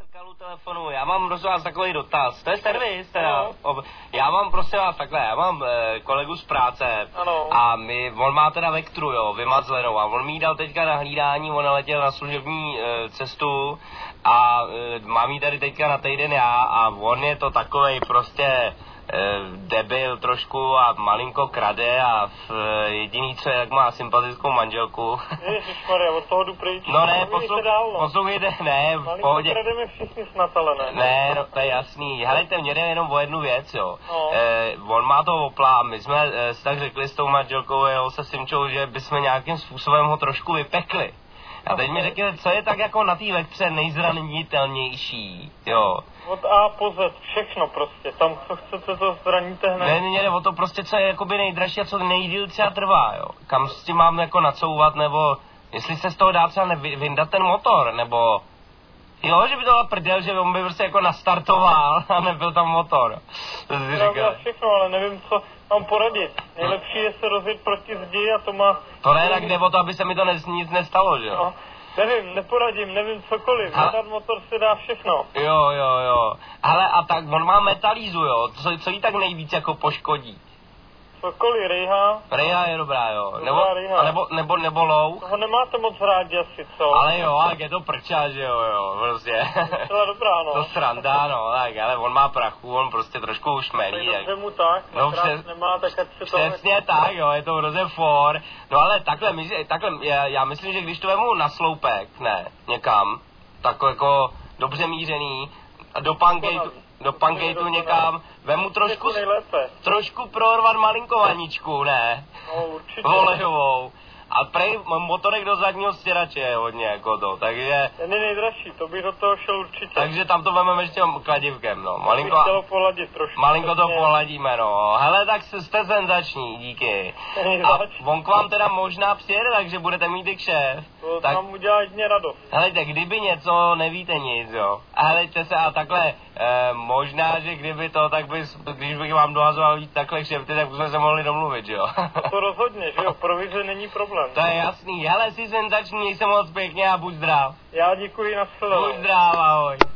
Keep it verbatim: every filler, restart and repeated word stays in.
Kalu telefonu, já mám prosím vás takový dotaz, to je servis teda, no. Já mám prosím vás takhle, já mám e, kolegu z práce ano. A my, on má teda Vectru, jo, vymazlenou a on mi dal teďka na hlídání, on letěl na služební e, cestu a e, mám jí tady teďka na týden já a on je to takovej prostě debil trošku a malinko krade a v, jediný co je, jak má sympatickou manželku. Ježišmarja, od toho jdu pryč. No ne, poslu, dál, no. poslouchejte, ne, v malinko pohodě. Malinko krademe všichni snad, ale ne. Ne, no, to je jasný. Helejte, mě jde jenom o jednu věc, jo. No. Eh, on má to Opla a my jsme eh, si tak řekli s tou manželkou, jo, se Simčou, že bychom nějakým způsobem ho trošku vypekli. A teď mi řekněte, co je tak jako na té Vectře nejzranitelnější, jo. Od A po Z, všechno prostě, tam co chcete, to zraníte hned. Ne, ne, ne, o to prostě, co je jakoby nejdražší a co nejdýl třeba trvá, jo. Kam s tím mám jako nacouvat, nebo jestli se z toho dá třeba vyndat ten motor, nebo... Jo, že by to byla prdel, že on by prostě jako nastartoval a nebyl tam motor. To si říkal. Všechno, ale nevím, co mám poradit. Nejlepší je se rozjet proti zdi a to má... To ne, tak jde o to, aby se mi to ne, nic nestalo, že jo? No, nevím, neporadím, nevím cokoliv. Vydat motor se dá všechno. Jo, jo, jo. Ale a tak on má metalízu, jo? Co, co jí tak nejvíc jako poškodí? Cokoliv, rejha. Rejha je dobrá, jo. Dobrá nebo, rejha. nebo, nebo, nebo louch. Toho nemáte moc rádi asi, co? Ale jo, ale je to prča, že jo, jo, prostě. To je dobrá, no. To sranda, no, tak, ale on má prachu, on prostě trošku už melí. Tak mu tak, no, přes, nemá, tak ať se přesně to... tak, jo, je to hrozně for. No ale takhle, my, takhle já, já myslím, že když to vemu na sloupek, ne, někam, tak jako dobře mířený, do pankejtu, do pankejtu někam, vemu trošku, trošku prorvat malinko vaničku, ne? No, určitě. Olejovou. A prej motorek do zadního stěrače je hodně jako to, takže... Ten je nejdražší, to by do toho šel určitě. Takže tam to vememe ještě kladivkem, no. Malinko, to pohladit trošku. Malinko to pohladíme, no. Hele, tak jste senzační, díky. A on k vám teda možná přijede, takže budete mít i kšef. To tak... nám udělá jedině radost. Helejte, kdyby něco, nevíte nic, jo. A helejte se, a takhle, eh, možná, že kdyby to, tak by, když bych vám dohazoval víc takhle kšefty, tak bychom se mohli domluvit, jo. No to rozhodně, že jo, provize není problém. To je jasný, hele, jsi senzační, měj se moc pěkně a buď zdrav. Já děkuji, na shledanou. Buď zdrav, ahoj.